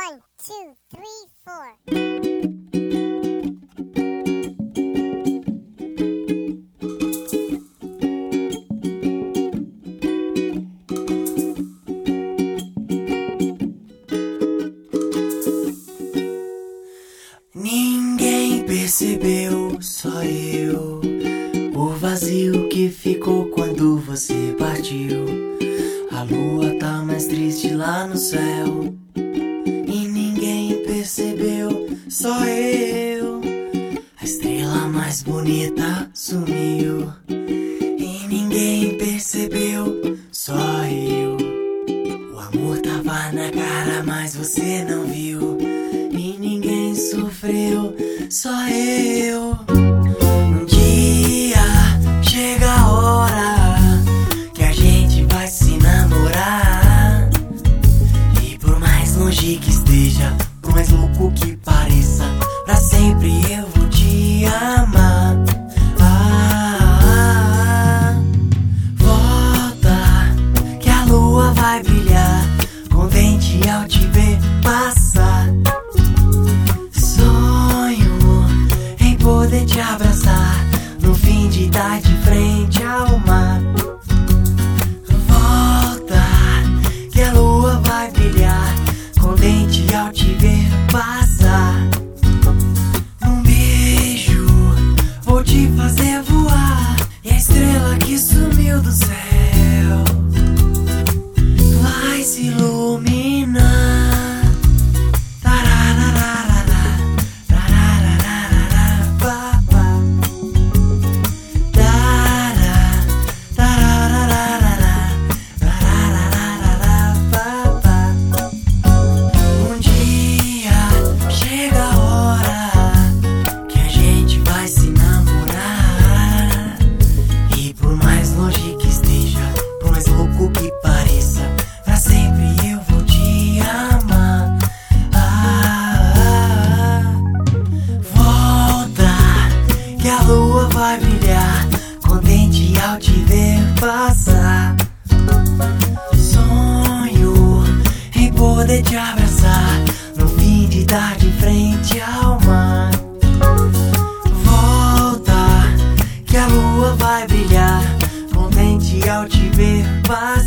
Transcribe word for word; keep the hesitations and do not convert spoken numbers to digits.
One, two, three, four. Ninguém percebeu, só eu. O vazio que ficou quando você partiu. A lua tá mais triste lá no céu. E ninguém percebeu, só eu. A estrela mais bonita sumiu. E ninguém percebeu, só eu. O amor tava na cara, mas você não viu. E ninguém sofreu, só eu. Um dia chega a hora que a gente vai se namorar. E por mais longe que esteja, por mais louco que pareça, pra sempre eu vou te amar. Ah, volta que a lua vai brilhar, contente ao te ver passar. Poder te abraçar no fim de tarde frente ao mar. Volta que a lua vai brilhar, contente ao te ver passar. Num beijo vou te fazer voar, e a estrela que sumiu do céu vai se iluminar. Vai brilhar, contente ao te ver passar. Sonho em poder te abraçar no fim de tarde frente ao mar. Volta que a lua vai brilhar, contente ao te ver passar.